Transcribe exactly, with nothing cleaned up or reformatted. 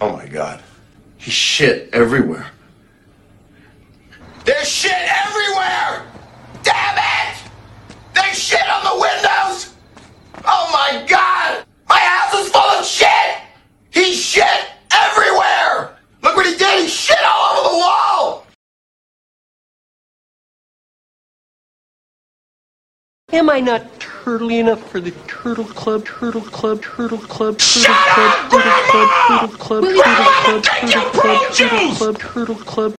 Oh my God. He shit everywhere. There's shit everywhere! Damn it! There's shit on the windows! Oh my God! My house is full of shit! He shit everywhere! Look what he did! He shit all over the wall! Am I not turtly enough for the Turtle Club, Turtle Club, Turtle Club, Turtle Shut Club, up, Turtle Club, Grandma! Turtle Club, Will you Turtle let Club, me drink Turtle your Club, fruit Turtle juice? Club, Turtle Club,